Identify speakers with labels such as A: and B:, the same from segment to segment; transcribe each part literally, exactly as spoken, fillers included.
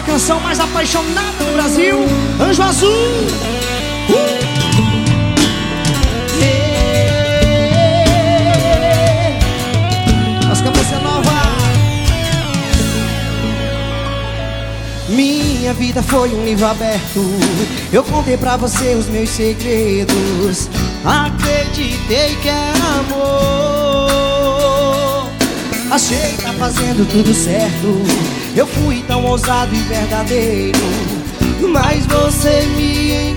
A: canção mais apaixonada do Brasil, Anjo Azul. uh! As cabeças novas. Minha vida foi um livro aberto. Eu contei pra você os meus segredos. Acreditei que era amor. Achei que tá fazendo tudo certo. Eu fui tão ousado e verdadeiro, mas você me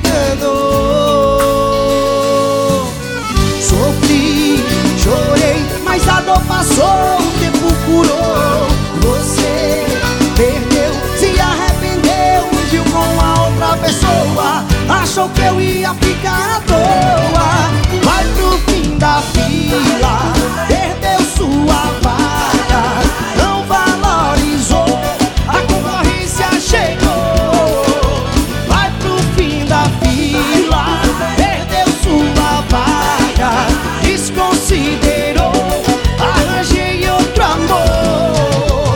A: enganou. Sofri, chorei, mas a dor passou, o tempo curou. Você perdeu, se arrependeu, me viu com a outra pessoa. Achou que eu ia ficar à toa. Vai pro fim da fila, perdeu sua vaga. Não valorizou, a concorrência chegou. Vai pro fim da fila, perdeu sua vaga. Desconsiderou, arranjei outro amor.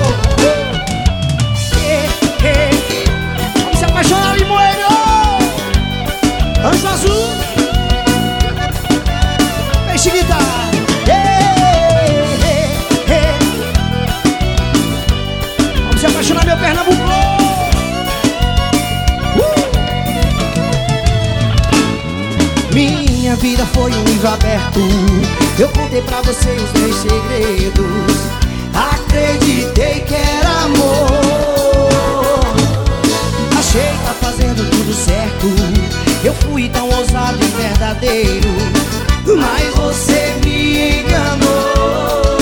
A: eh, eh. Vamos se apaixonar, Limoeiro. Anjo Azul, peixe guitarra. eh, eh, eh. Vamos se apaixonar, meu Pernambuco. uh! Minha vida foi um livro aberto. Eu contei pra você os meus segredos. Acreditei que era amor. Achei que tá fazendo tudo certo. Eu fui tão ousado e verdadeiro, mas você me enganou.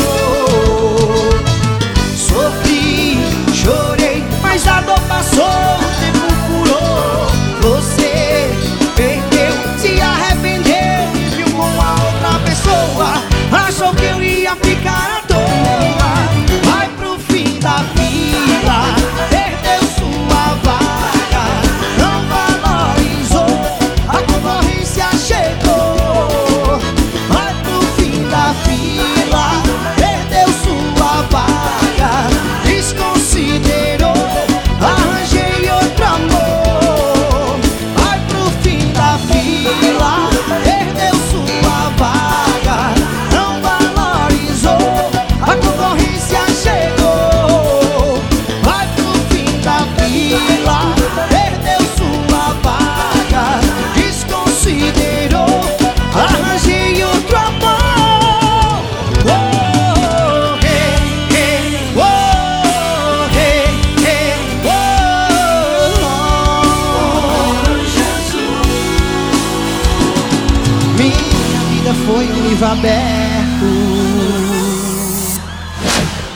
A: Sofri, chorei, mas a dor passou, o tempo curou. Você perdeu, se arrependeu, me viu com a outra pessoa. Achou que eu ia ficar à toa. Vai pro fim da fila, perdeu sua vaga. Não valorizou, a concorrência chegou. Vai pro fim da fila, perdeu sua vaga. Desconsiderou, arranjei outro amor. Vai pro fim da fila, perdeu sua vaga. Não valorizou, a concorrência chegou. Vai pro fim da fila, perdeu sua vaga. Desconsiderou, arranjei outro amor. Oh, hey, hey, oh, hey, hey, oh. Minha vida foi um livro aberto.